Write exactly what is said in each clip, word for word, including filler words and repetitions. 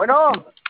Bueno,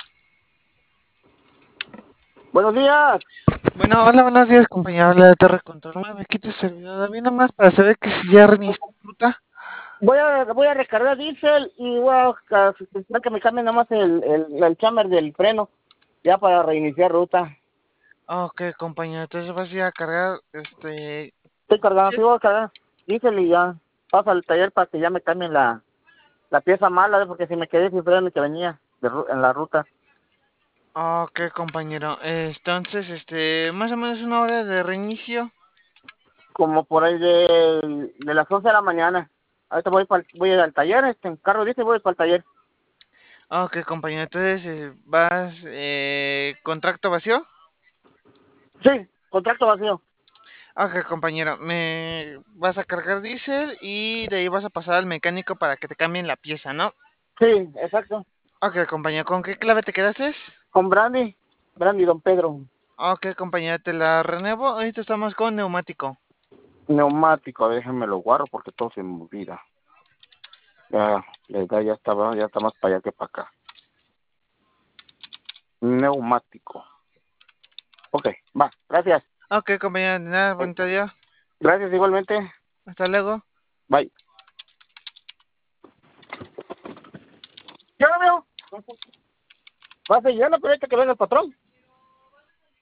buenos días. Bueno, hola, buenos días, compañero. Habla de Torre Control nueve. Aquí tu servidor David, nomás para saber que si ya reiniciaste la ruta. Voy a, voy a recargar diésel y voy a, a solicitar que me cambien nada más el, el, el chamber del freno, ya para reiniciar ruta. Ok, compañero, entonces vas a ir a cargar, este... Estoy cargando, sí voy a cargar diésel y ya paso al taller para que ya me cambien la, la pieza mala, ¿eh? Porque si me quedé sin freno que venía de ru- en la ruta. Ok, compañero. Entonces, este, más o menos una hora de reinicio. Como por ahí de, de las once de la mañana. Ahorita voy, pa'l- voy al taller, este, en carro diésel voy para el taller. Ok, compañero, entonces eh, vas, eh, ¿con tracto vacío? Sí, contrato vacío. Ok, compañero, me vas a cargar diésel y de ahí vas a pasar al mecánico para que te cambien la pieza, ¿no? Sí, exacto. Ok, compañero, ¿con qué clave te quedaste? Con Brandy, Brandy, don Pedro. Ok, compañero, te la renuevo. Ahorita estamos con neumático. Neumático, déjenme lo guardo porque todo se me olvida. Ya, la edad ya estaba, ya está más para allá que para acá. Neumático. Ok, va, gracias. Ok, compañero, de nada, Eh, bonito día. Gracias igualmente. Hasta luego. Bye. Ya lo veo. Va a seguir, pero ahorita que venga el patrón.